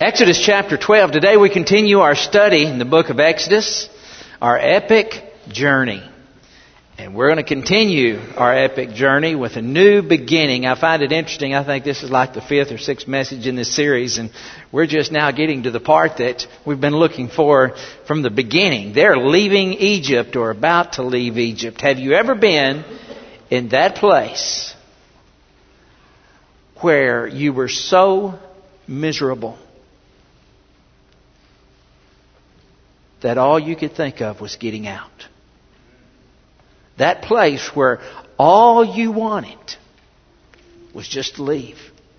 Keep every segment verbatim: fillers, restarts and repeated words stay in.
Exodus chapter twelve. Today we continue our study in the book of Exodus, our epic journey. And we're going to continue our epic journey with a new beginning. I find it interesting. I think this is like the fifth or sixth message in this series. And we're just now getting to the part that we've been looking for from the beginning. They're leaving Egypt or about to leave Egypt. Have you ever been in that place where you were so miserable that all you could think of was getting out? That place where all you wanted was just to leave.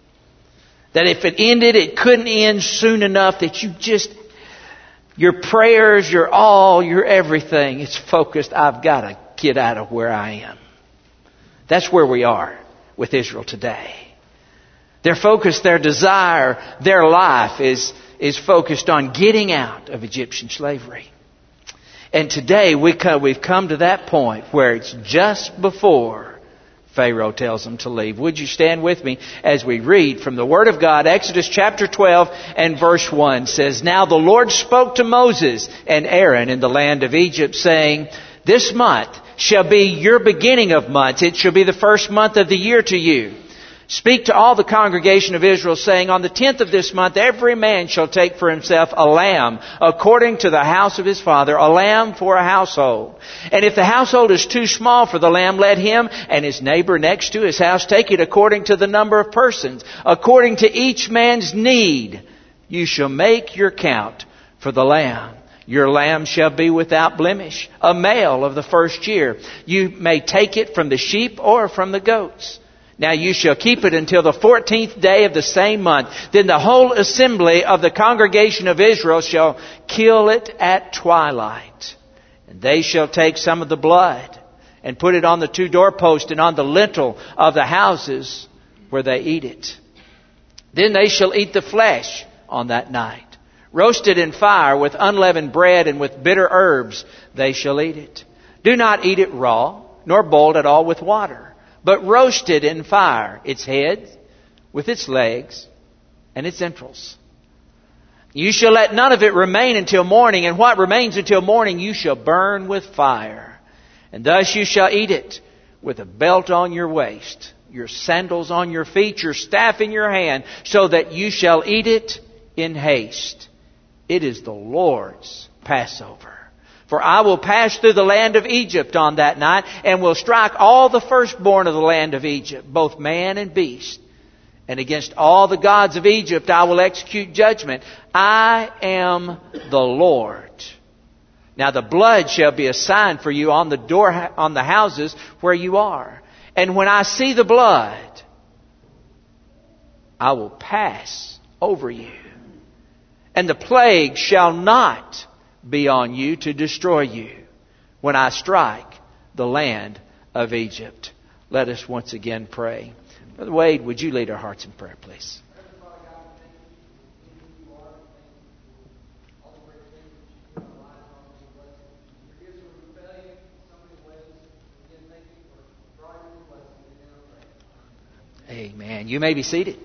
That if it ended, it couldn't end soon enough that you just, your prayers, your all, your everything, it's focused, I've got to get out of where I am. That's where we are with Israel today. Their focus, their desire, their life is is focused on getting out of Egyptian slavery. And today we come, we've come to that point where it's just before Pharaoh tells them to leave. Would you stand with me as we read from the Word of God? Exodus chapter twelve and verse one says, "Now the Lord spoke to Moses and Aaron in the land of Egypt, saying, This month shall be your beginning of months. It shall be the first month of the year to you. Speak to all the congregation of Israel, saying, On the tenth of this month, every man shall take for himself a lamb, according to the house of his father, a lamb for a household. And if the household is too small for the lamb, let him and his neighbor next to his house take it according to the number of persons, according to each man's need. You shall make your count for the lamb. Your lamb shall be without blemish, a male of the first year. You may take it from the sheep or from the goats. Now you shall keep it until the fourteenth day of the same month. Then the whole assembly of the congregation of Israel shall kill it at twilight. And they shall take some of the blood and put it on the two doorposts and on the lintel of the houses where they eat it. Then they shall eat the flesh on that night. Roasted in fire with unleavened bread and with bitter herbs they shall eat it. Do not eat it raw, nor boiled at all with water, but roasted in fire, its head with its legs and its entrails. You shall let none of it remain until morning, and what remains until morning you shall burn with fire. And thus you shall eat it with a belt on your waist, your sandals on your feet, your staff in your hand, so that you shall eat it in haste. It is the Lord's Passover. For I will pass through the land of Egypt on that night, and will strike all the firstborn of the land of Egypt, both man and beast. And against all the gods of Egypt I will execute judgment. I am the Lord. Now the blood shall be a sign for you on the door, on the houses where you are. And when I see the blood, I will pass over you. And the plague shall not be on you to destroy you when I strike the land of Egypt." Let us once again pray. Brother Wade, would you lead our hearts in prayer, please? Amen. You may be seated.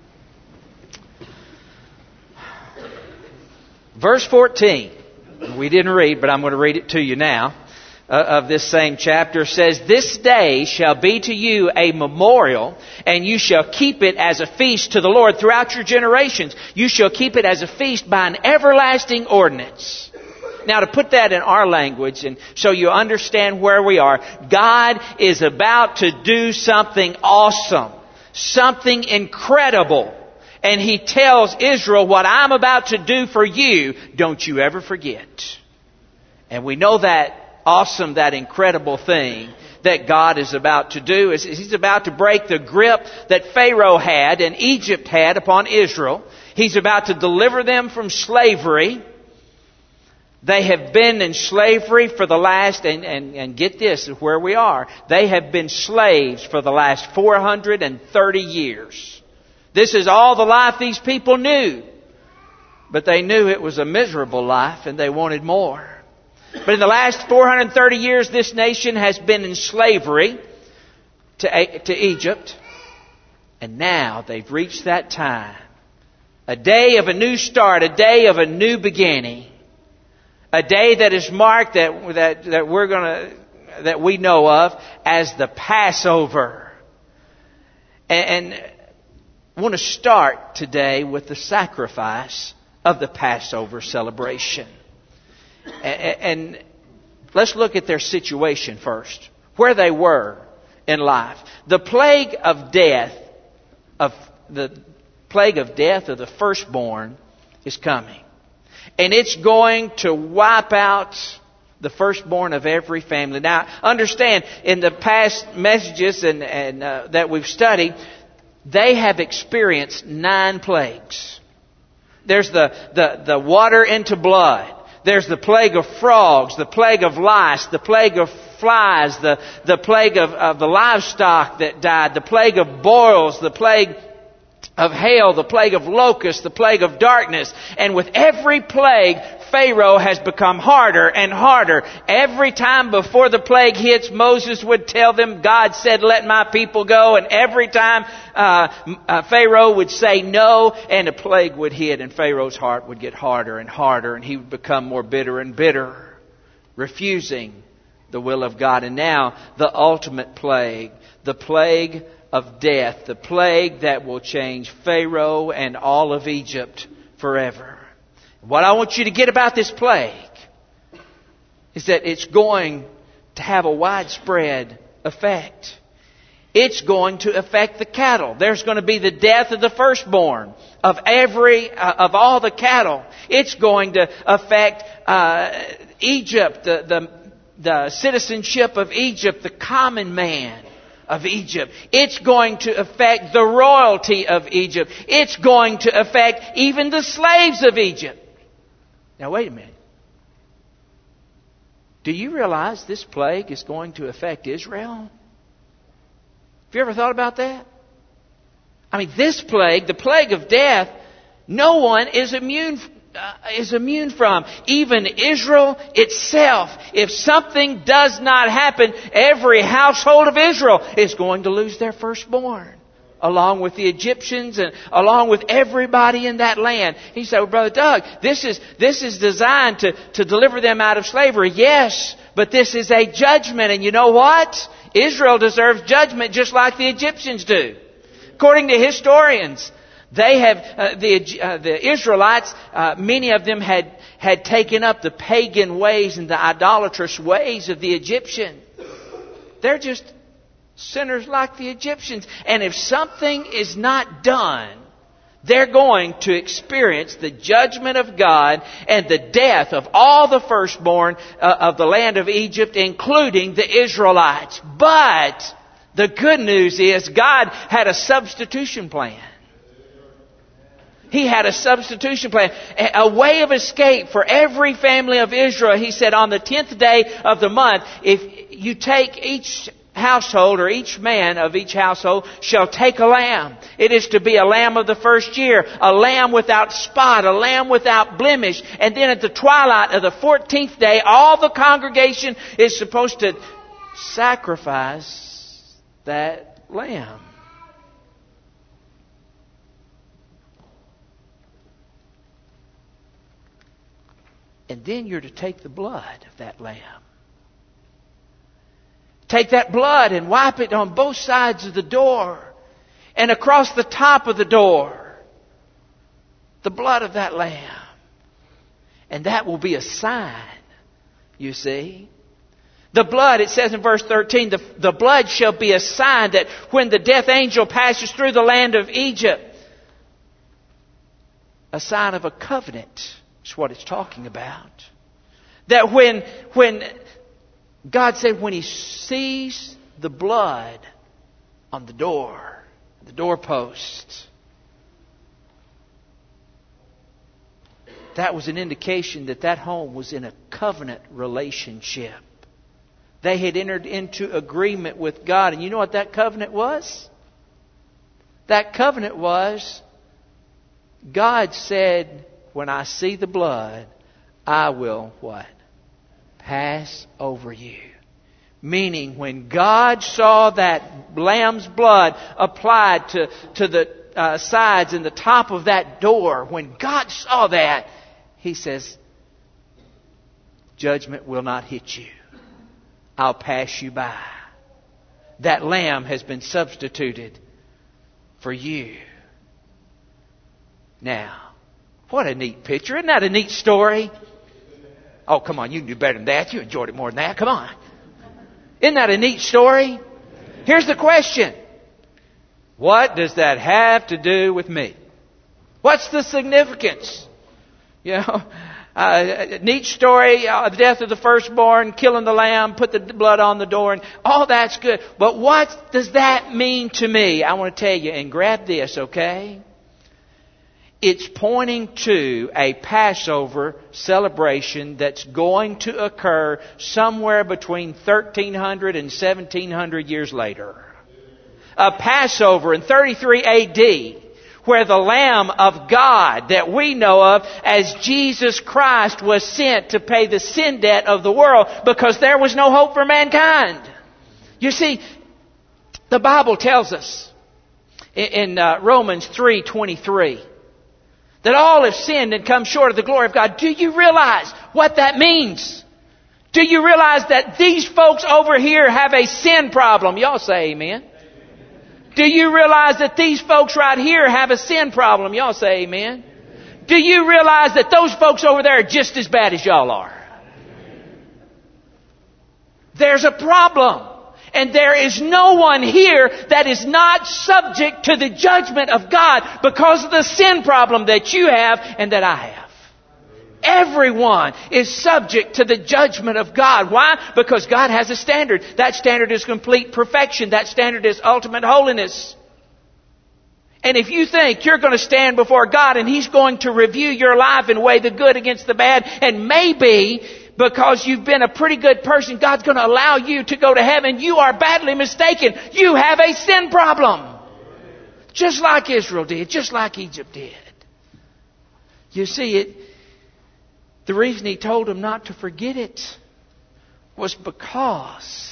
Verse fourteen. We didn't read, but I'm going to read it to you now, uh, of this same chapter. Says, "This day shall be to you a memorial, and you shall keep it as a feast to the Lord throughout your generations. You shall keep it as a feast by an everlasting ordinance." Now, to put that in our language, and so you understand where we are, God is about to do something awesome, something incredible. And He tells Israel, what I'm about to do for you, don't you ever forget. And we know that awesome, that incredible thing that God is about to do is He's about to break the grip that Pharaoh had and Egypt had upon Israel. He's about to deliver them from slavery. They have been in slavery for the last, and, and, and get this, where we are. They have been slaves for the last four hundred thirty years. This is all the life these people knew. But they knew it was a miserable life and they wanted more. But in the last four hundred thirty years, this nation has been in slavery to, to Egypt. And now they've reached that time A day of a new start, a day of a new beginning. A day that is marked that that, that we're gonna that we know of as the Passover. And, and I want to start today with the sacrifice of the Passover celebration. And, and let's look at their situation first. Where they were in life. The plague of death of the plague of death of the firstborn is coming. And it's going to wipe out the firstborn of every family. Now, understand, in the past messages and, and uh, that we've studied, they have experienced nine plagues. There's the, the, the water into blood. There's the plague of frogs, the plague of lice, the plague of flies, the, the plague of, of the livestock that died, the plague of boils, the plague of hail, the plague of locusts, the plague of darkness. And with every plague, Pharaoh has become harder and harder. Every time before the plague hits, Moses would tell them, God said, let my people go. And every time uh, uh, Pharaoh would say no, and a plague would hit, and Pharaoh's heart would get harder and harder, and he would become more bitter and bitter, refusing the will of God. And now, the ultimate plague, the plague of death, the plague that will change Pharaoh and all of Egypt forever. What I want you to get about this plague is that it's going to have a widespread effect. It's going to affect the cattle. There's going to be the death of the firstborn of every uh, of all the cattle. It's going to affect uh, Egypt, the, the the citizenship of Egypt, the common man of Egypt. It's going to affect the royalty of Egypt. It's going to affect even the slaves of Egypt. Now wait a minute. Do you realize this plague is going to affect Israel? Have you ever thought about that? I mean, this plague, the plague of death, no one is immune uh, is immune from. Even Israel itself. If something does not happen, every household of Israel is going to lose their firstborn, along with the Egyptians and along with everybody in that land. He said, well, Brother Doug, this is this is designed to, to deliver them out of slavery. Yes, but this is a judgment. And you know what? Israel deserves judgment just like the Egyptians do. According to historians, they have uh, the uh, the Israelites. Uh, many of them had had taken up the pagan ways and the idolatrous ways of the Egyptian. They're just sinners like the Egyptians. And if something is not done, they're going to experience the judgment of God and the death of all the firstborn uh, of the land of Egypt, including the Israelites. But the good news is God had a substitution plan. He had a substitution plan, a way of escape for every family of Israel. He said, on the tenth day of the month, if you take each household, or each man of each household shall take a lamb. It is to be a lamb of the first year, a lamb without spot, a lamb without blemish. And then at the twilight of the fourteenth day, all the congregation is supposed to sacrifice that lamb. And then you're to take the blood of that lamb. Take that blood and wipe it on both sides of the door and across the top of the door. The blood of that lamb. And that will be a sign, you see. The blood, it says in verse thirteen, the, the blood shall be a sign that when the death angel passes through the land of Egypt, a sign of a covenant is what it's talking about. That when when God said when He sees the blood on the door, the doorpost, that was an indication that that home was in a covenant relationship. They had entered into agreement with God. And you know what that covenant was? That covenant was, God said, when I see the blood, I will what? Pass over you. Meaning when God saw that lamb's blood applied to, to the uh, sides and the top of that door, when God saw that, He says, judgment will not hit you. I'll pass you by. That lamb has been substituted for you. Now, what a neat picture. Isn't that a neat story? Oh, come on, you can do better than that. You enjoyed it more than that. Come on. Isn't that a neat story? Here's the question. What does that have to do with me? What's the significance? You know, uh, neat story, uh, the death of the firstborn, killing the lamb, put the blood on the door, and all that's good. But what does that mean to me? I want to tell you, and grab this, okay? It's pointing to a Passover celebration that's going to occur somewhere between thirteen hundred and seventeen hundred years later. A Passover in thirty-three A D, where the Lamb of God that we know of as Jesus Christ was sent to pay the sin debt of the world because there was no hope for mankind. You see, the Bible tells us in uh, Romans three twenty-three that all have sinned and come short of the glory of God. Do you realize what that means? Do you realize that these folks over here have a sin problem? Y'all say amen. Do you realize that these folks right here have a sin problem? Y'all say amen. Do you realize that those folks over there are just as bad as y'all are? There's a problem. And there is no one here that is not subject to the judgment of God because of the sin problem that you have and that I have. Everyone is subject to the judgment of God. Why? Because God has a standard. That standard is complete perfection. That standard is ultimate holiness. And if you think you're going to stand before God and He's going to review your life and weigh the good against the bad, and maybe because you've been a pretty good person, God's going to allow you to go to heaven, you are badly mistaken. You have a sin problem. Just like Israel did. Just like Egypt did. You see, it. The reason He told them not to forget it was because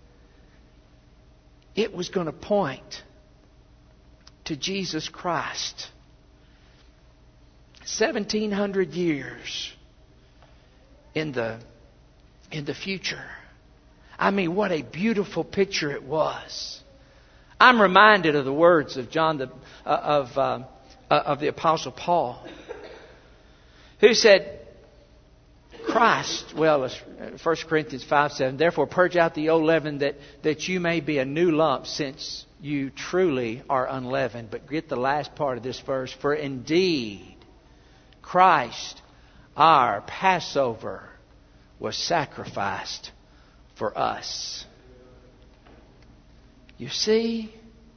it was going to point to Jesus Christ. seventeen hundred years in the in the future. I mean, what a beautiful picture it was. I'm reminded of the words of John the uh, of uh, of the Apostle Paul, who said, Christ, well, First Corinthians five seven, therefore purge out the old leaven that, that you may be a new lump, since you truly are unleavened. But get the last part of this verse. For indeed, Christ, our Passover, was sacrificed for us. You see,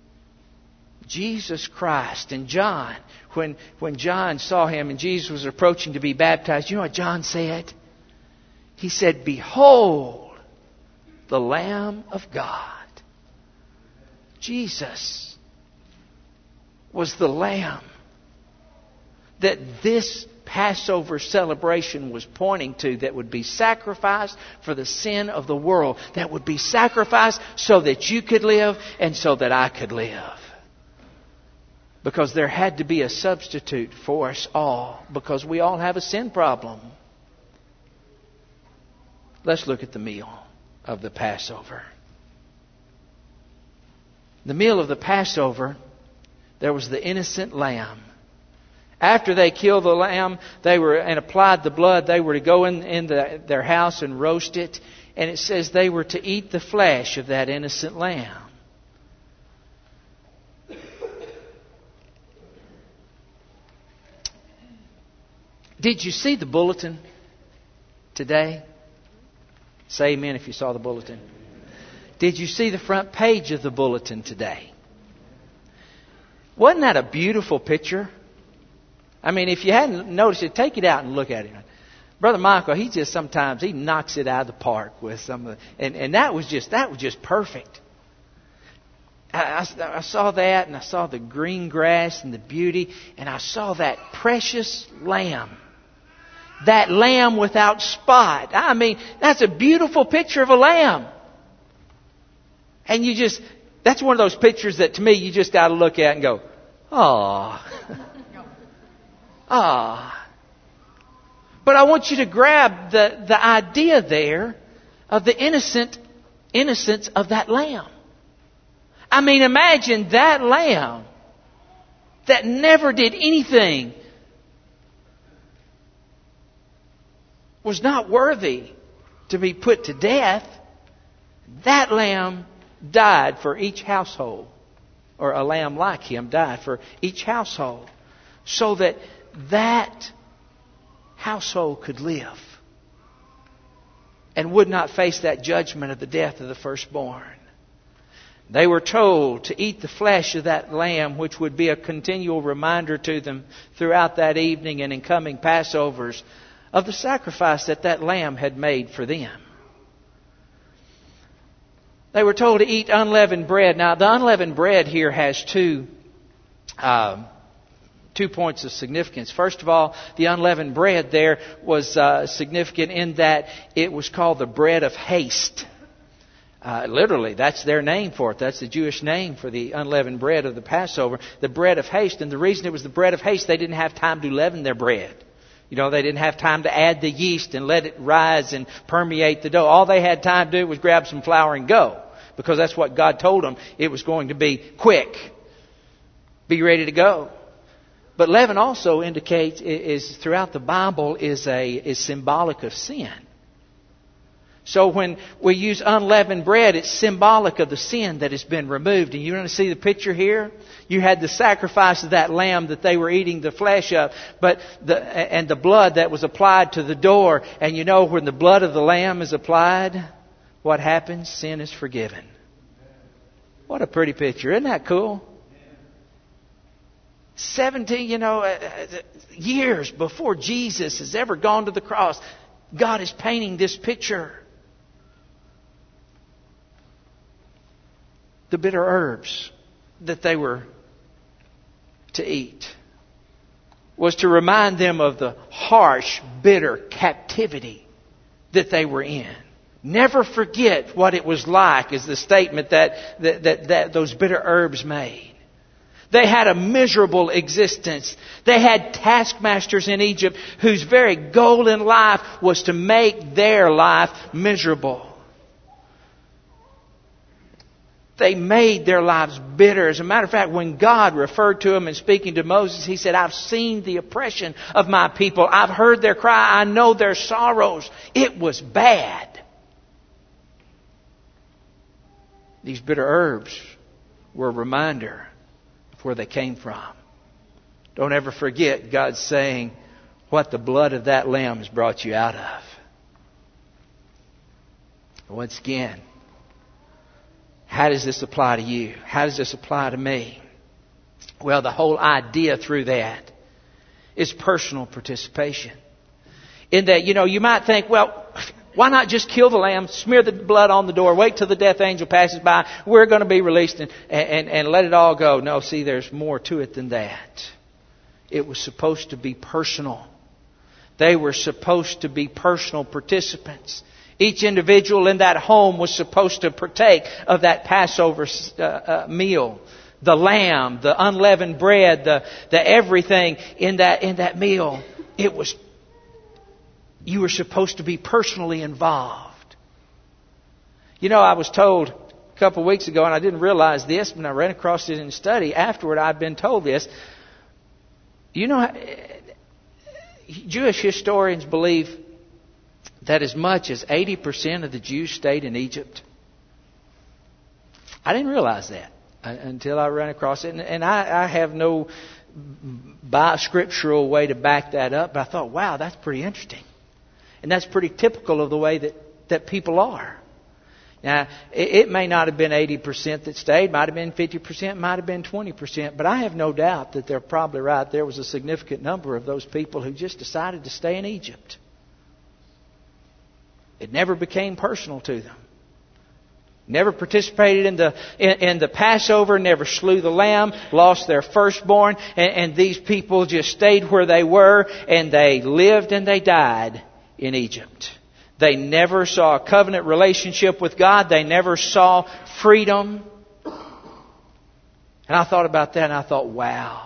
Jesus Christ. And John, when, when John saw Him and Jesus was approaching to be baptized, you know what John said? He said, behold, the Lamb of God. Jesus was the Lamb that this Passover celebration was pointing to, that would be sacrificed for the sin of the world, that would be sacrificed so that you could live and so that I could live. Because there had to be a substitute for us all, because we all have a sin problem. Let's look at the meal of the Passover. The meal of the Passover, there was the innocent lamb. After they killed the lamb, they were and applied the blood, they were to go in, in the, their house and roast it. And it says they were to eat the flesh of that innocent lamb. Did you see the bulletin today? Say amen if you saw the bulletin. Did you see the front page of the bulletin today? Wasn't that a beautiful picture? I mean, if you hadn't noticed it, take it out and look at it. Brother Michael, he just sometimes he knocks it out of the park with some of the, and, and that was just that was just perfect. I, I, I saw that, and I saw the green grass and the beauty, and I saw that precious lamb. That lamb without spot. I mean, that's a beautiful picture of a lamb. And you just, that's one of those pictures that to me you just got to look at and go, Ah. Ah. But I want you to grab the, the idea there of the innocent innocence of that lamb. I mean, imagine that lamb that never did anything, was not worthy to be put to death. That lamb died for each household. Or a lamb like him died for each household. So that that household could live. And would not face that judgment of the death of the firstborn. They were told to eat the flesh of that lamb, which would be a continual reminder to them throughout that evening and in coming Passovers of the sacrifice that that lamb had made for them. They were told to eat unleavened bread. Now, the unleavened bread here has two um, two points of significance. First of all, the unleavened bread there was uh, significant in that it was called the bread of haste. Uh, literally, that's their name for it. That's the Jewish name for the unleavened bread of the Passover. The bread of haste. And the reason it was the bread of haste, they didn't have time to leaven their bread. You know, they didn't have time to add the yeast and let it rise and permeate the dough. All they had time to do was grab some flour and go. Because that's what God told them. It was going to be quick. Be ready to go. But leaven also indicates, is throughout the Bible, is a is symbolic of sin. So when we use unleavened bread, it's symbolic of the sin that has been removed. And you want to see the picture here? You had the sacrifice of that lamb that they were eating the flesh of, but the and the blood that was applied to the door. And you know, when the blood of the lamb is applied, what happens? Sin is forgiven. What a pretty picture. Isn't that cool? Seventeen, you know, years before Jesus has ever gone to the cross, God is painting this picture. The bitter herbs that they were to eat was to remind them of the harsh, bitter captivity that they were in. Never forget what it was like, is the statement that, that, that, that those bitter herbs made. They had a miserable existence. They had taskmasters in Egypt whose very goal in life was to make their life miserable. They made their lives bitter. As a matter of fact, when God referred to them and speaking to Moses, He said, I've seen the oppression of my people. I've heard their cry. I know their sorrows. It was bad. These bitter herbs were a reminder of where they came from. Don't ever forget God's saying what the blood of that lamb has brought you out of. Once again, how does this apply to you? How does this apply to me? Well, the whole idea through that is personal participation. In that, you know, you might think, well, why not just kill the lamb, smear the blood on the door, wait till the death angel passes by, we're going to be released and, and, and let it all go. No, see, there's more to it than that. It was supposed to be personal. They were supposed to be personal participants. Each individual in that home was supposed to partake of that Passover uh, uh, meal. The lamb, the unleavened bread, the, the everything in that, in that meal. It was, you were supposed to be personally involved. You know, I was told a couple of weeks ago, and I didn't realize this, but I ran across it in study. Afterward, I'd been told this. You know, Jewish historians believe that as much as eighty percent of the Jews stayed in Egypt. I didn't realize that until I ran across it. And I, I have no scriptural way to back that up. But I thought, wow, that's pretty interesting. And that's pretty typical of the way that, that people are. Now, it, it may not have been eighty percent that stayed. Might have been fifty percent. Might have been twenty percent. But I have no doubt that they're probably right. There was a significant number of those people who just decided to stay in Egypt. It never became personal to them. Never participated in the in, in the Passover. Never slew the lamb. Lost their firstborn. And, and these people just stayed where they were. And they lived and they died in Egypt. They never saw a covenant relationship with God. They never saw freedom. And I thought about that and I thought, wow.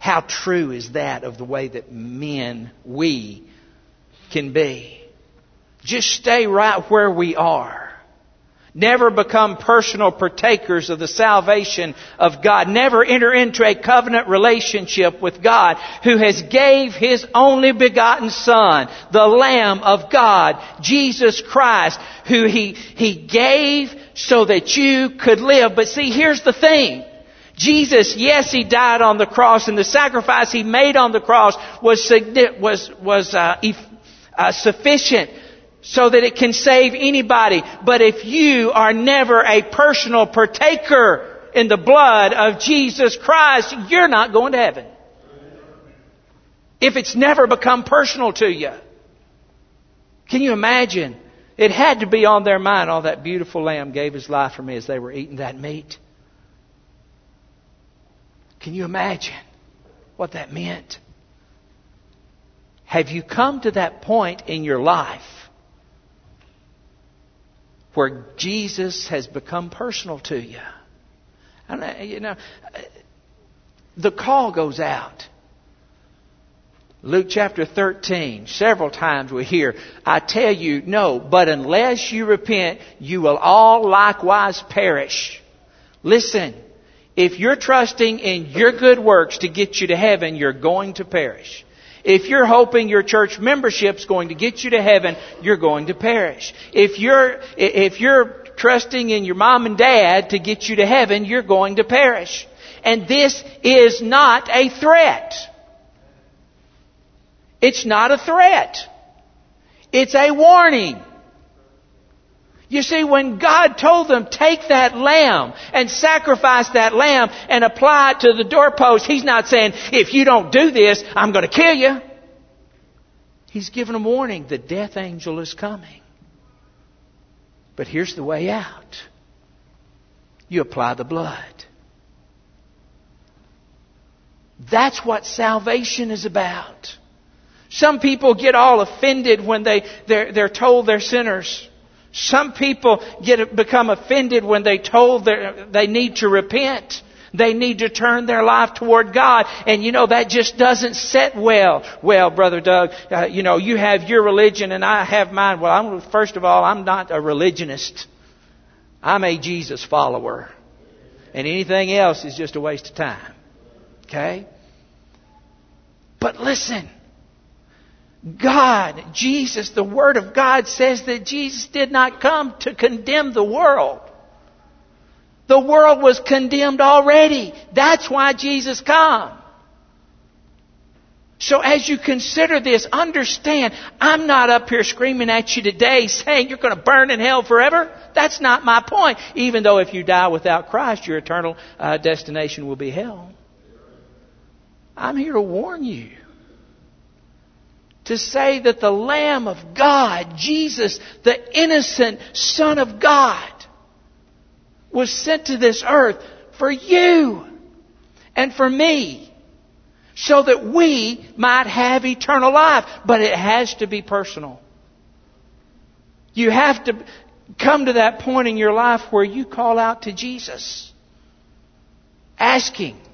How true is that of the way that men, we, can be? Just stay right where we are. Never become personal partakers of the salvation of God. Never enter into a covenant relationship with God, who has gave His only begotten Son, the Lamb of God, Jesus Christ, who He, He gave so that you could live. But see, here's the thing. Jesus, yes, He died on the cross, and the sacrifice He made on the cross was, was, was uh, uh, sufficient, so that it can save anybody. But if you are never a personal partaker in the blood of Jesus Christ, you're not going to heaven. If it's never become personal to you. Can you imagine? It had to be on their mind. Oh, that beautiful Lamb gave His life for me as they were eating that meat. Can you imagine what that meant? Have you come to that point in your life where Jesus has become personal to you? And, you know, the call goes out. Luke chapter thirteen, several times we hear, I tell you, no, but unless you repent, you will all likewise perish. Listen, if you're trusting in your good works to get you to heaven, you're going to perish. If you're hoping your church membership's going to get you to heaven, you're going to perish. If you're, if you're trusting in your mom and dad to get you to heaven, you're going to perish. And this is not a threat. It's not a threat. It's a warning. You see, when God told them, take that lamb and sacrifice that lamb and apply it to the doorpost, He's not saying, if you don't do this, I'm going to kill you. He's given them warning. The death angel is coming. But here's the way out. You apply the blood. That's what salvation is about. Some people get all offended when they, they're, they're told they're sinners. Some people get become offended when they told they need to repent. They need to turn their life toward God. And you know, that just doesn't set well. Well, Brother Doug, uh, you know, you have your religion and I have mine. Well, I'm, first of all, I'm not a religionist. I'm a Jesus follower. And anything else is just a waste of time. Okay? But listen. God, Jesus, the Word of God says that Jesus did not come to condemn the world. The world was condemned already. That's why Jesus came. So as you consider this, understand, I'm not up here screaming at you today saying you're going to burn in hell forever. That's not my point. Even though if you die without Christ, your eternal uh, destination will be hell. I'm here to warn you. To say that the Lamb of God, Jesus, the innocent Son of God, was sent to this earth for you and for me, so that we might have eternal life. But it has to be personal. You have to come to that point in your life where you call out to Jesus, asking.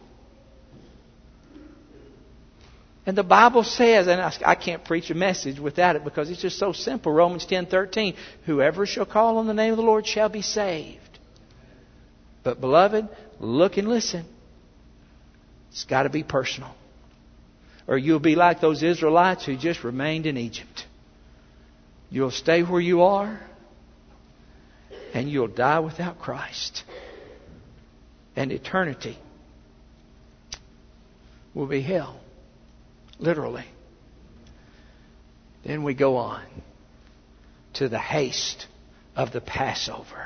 And the Bible says, and I can't preach a message without it because it's just so simple. Romans ten thirteen, whoever shall call on the name of the Lord shall be saved. But beloved, look and listen. It's got to be personal. Or you'll be like those Israelites who just remained in Egypt. You'll stay where you are and you'll die without Christ. And eternity will be hell. Literally. Then we go on to the haste of the Passover.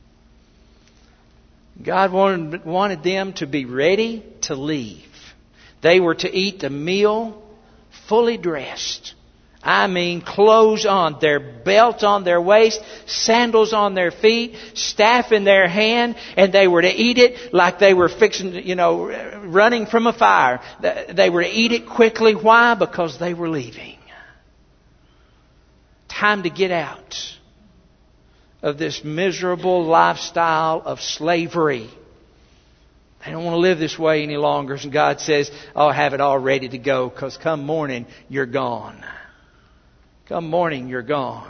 God wanted, wanted them to be ready to leave. They were to eat the meal fully dressed. I mean, clothes on, their belt on their waist, sandals on their feet, staff in their hand, and they were to eat it like they were fixing, you know, running from a fire. They were to eat it quickly. Why? Because they were leaving. Time to get out of this miserable lifestyle of slavery. I don't want to live this way any longer. And God says, oh, have it all ready to go, because come morning, you're gone. Come morning, you're gone.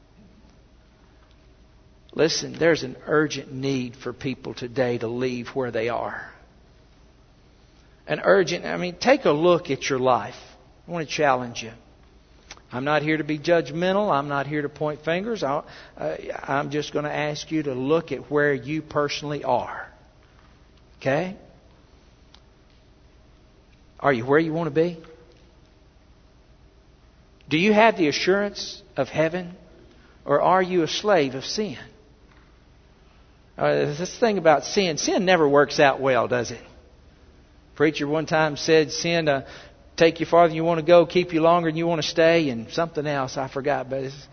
Listen, there's an urgent need for people today to leave where they are. An urgent, I mean, take a look at your life. I want to challenge you. I'm not here to be judgmental. I'm not here to point fingers. I'll, uh, I'm just going to ask you to look at where you personally are. Okay? Are you where you want to be? Do you have the assurance of heaven? Or are you a slave of sin? Uh, this thing about sin, sin never works out well, does it? Preacher one time said sin uh, take you farther than you want to go, keep you longer than you want to stay, and something else I forgot. But it's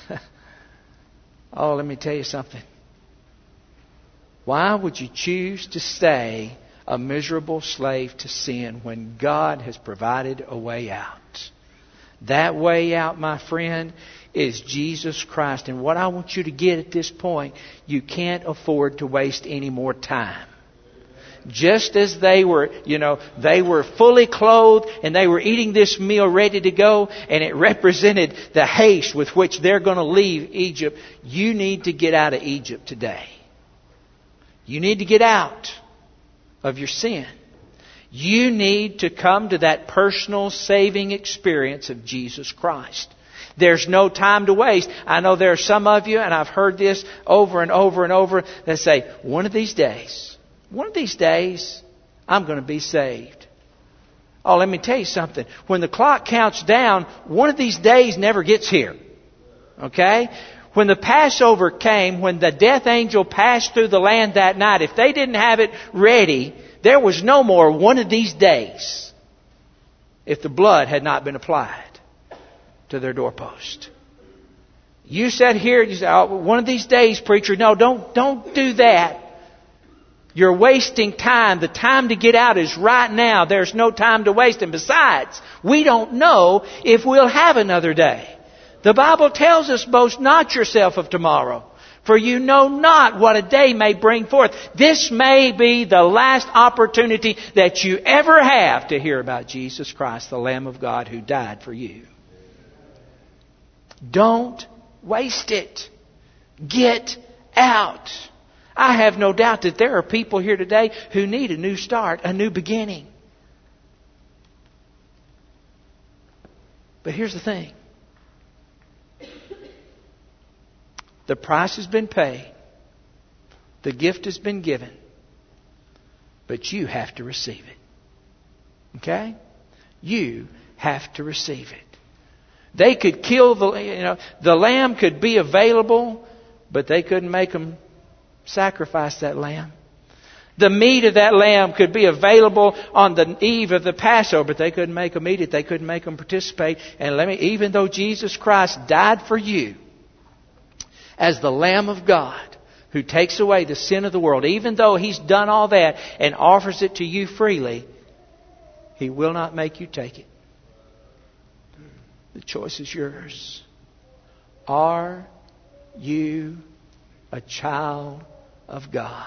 oh, let me tell you something. Why would you choose to stay a miserable slave to sin when God has provided a way out? That way out, my friend, is Jesus Christ. And what I want you to get at this point, you can't afford to waste any more time. Just as they were, you know, they were fully clothed and they were eating this meal ready to go, and it represented the haste with which they're going to leave Egypt. You need to get out of Egypt today. You need to get out of your sin. You need to come to that personal saving experience of Jesus Christ. There's no time to waste. I know there are some of you, and I've heard this over and over and over, that say, one of these days, one of these days, I'm going to be saved. Oh, let me tell you something. When the clock counts down, one of these days never gets here. Okay? When the Passover came, when the death angel passed through the land that night, if they didn't have it ready, there was no more one of these days if the blood had not been applied to their doorpost. You sat here, you said, oh, one of these days, preacher. No, don't, don't do that. You're wasting time. The time to get out is right now. There's no time to waste. And besides, we don't know if we'll have another day. The Bible tells us, boast not yourself of tomorrow, for you know not what a day may bring forth. This may be the last opportunity that you ever have to hear about Jesus Christ, the Lamb of God who died for you. Don't waste it. Get out. I have no doubt that there are people here today who need a new start, a new beginning. But here's the thing. The price has been paid. The gift has been given. But you have to receive it. Okay? You have to receive it. They could kill the, you know, the lamb could be available, but they couldn't make them sacrifice that lamb. The meat of that lamb could be available on the eve of the Passover, but they couldn't make them eat it. They couldn't make them participate. And let me, even though Jesus Christ died for you as the Lamb of God who takes away the sin of the world, even though He's done all that and offers it to you freely, He will not make you take it. The choice is yours. Are you a child of God?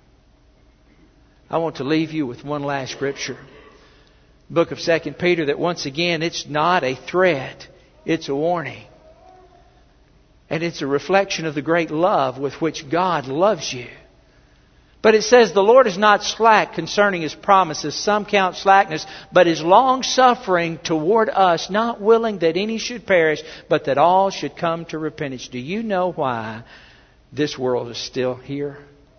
I want to leave you with one last scripture. Book of Second Peter, that once again, it's not a threat, it's a warning. And it's a reflection of the great love with which God loves you. But it says, the Lord is not slack concerning His promises. Some count slackness, but is long-suffering toward us, not willing that any should perish, but that all should come to repentance. Do you know why this world is still here?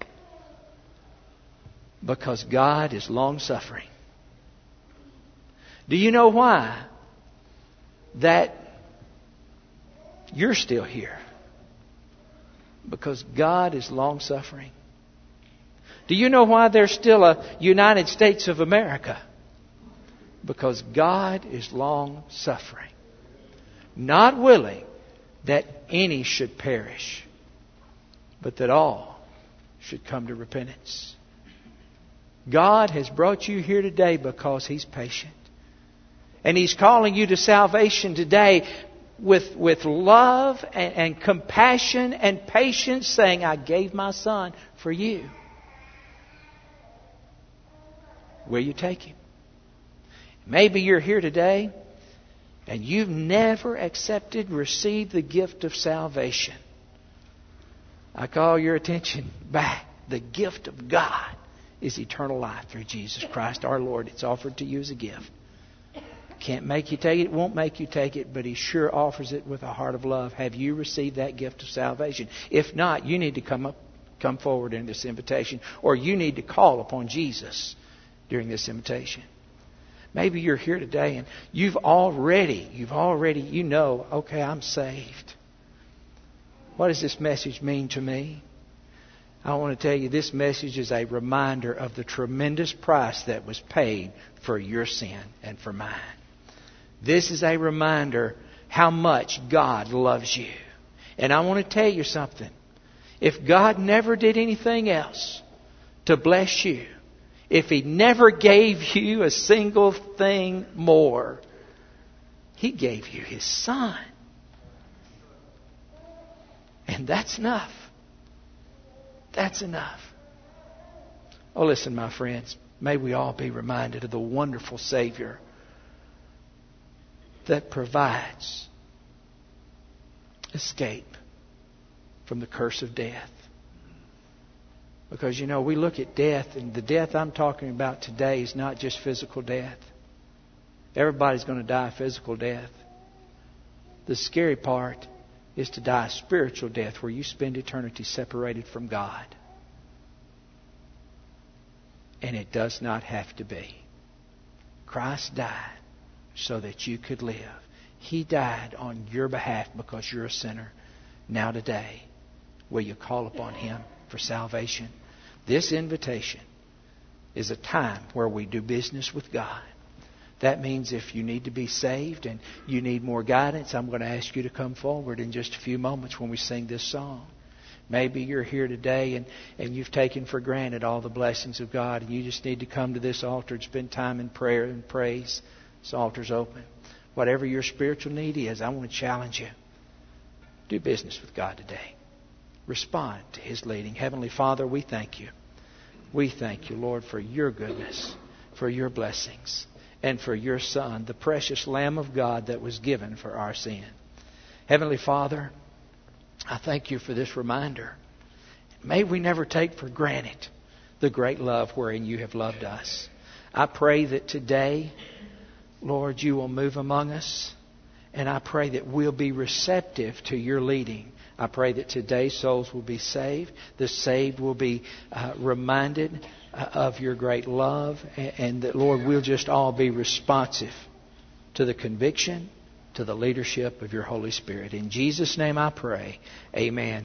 Because God is long-suffering. Do you know why that you're still here? Because God is long-suffering. Do you know why there's still a United States of America? Because God is long-suffering, not willing that any should perish, but that all should come to repentance. God has brought you here today because He's patient. And He's calling you to salvation today with, with love and, and compassion and patience, saying, I gave my Son for you. Will you take Him? Maybe you're here today and you've never accepted, received the gift of salvation. I call your attention back. The gift of God is eternal life through Jesus Christ our Lord. It's offered to you as a gift. Can't make you take it, won't make you take it, but He sure offers it with a heart of love. Have you received that gift of salvation? If not, you need to come up, come forward in this invitation, or you need to call upon Jesus during this invitation. Maybe you're here today and you've already, you've already, you know, okay, I'm saved. What does this message mean to me? I want to tell you this message is a reminder of the tremendous price that was paid for your sin and for mine. This is a reminder how much God loves you. And I want to tell you something. If God never did anything else to bless you, if He never gave you a single thing more, He gave you His Son. And that's enough. That's enough. Oh, listen, my friends. May we all be reminded of the wonderful Savior that provides escape from the curse of death. Because, you know, we look at death, and the death I'm talking about today is not just physical death. Everybody's going to die a physical death. The scary part is to die a spiritual death where you spend eternity separated from God. And it does not have to be. Christ died so that you could live. He died on your behalf because you're a sinner. Now today, will you call upon Him for salvation? This invitation is a time where we do business with God. That means if you need to be saved and you need more guidance, I'm going to ask you to come forward in just a few moments when we sing this song. Maybe you're here today and, and you've taken for granted all the blessings of God, and you just need to come to this altar and spend time in prayer and praise. This altar's open. Whatever your spiritual need is, I want to challenge you. Do business with God today. Respond to His leading. Heavenly Father, we thank You. We thank You, Lord, for Your goodness, for Your blessings, and for Your Son, the precious Lamb of God that was given for our sin. Heavenly Father, I thank You for this reminder. May we never take for granted the great love wherein You have loved us. I pray that today, Lord, You will move among us, and I pray that we'll be receptive to Your leading. I pray that today souls will be saved. The saved will be uh, reminded uh, of Your great love. And, and that, Lord, we'll just all be responsive to the conviction, to the leadership of Your Holy Spirit. In Jesus' name I pray. Amen.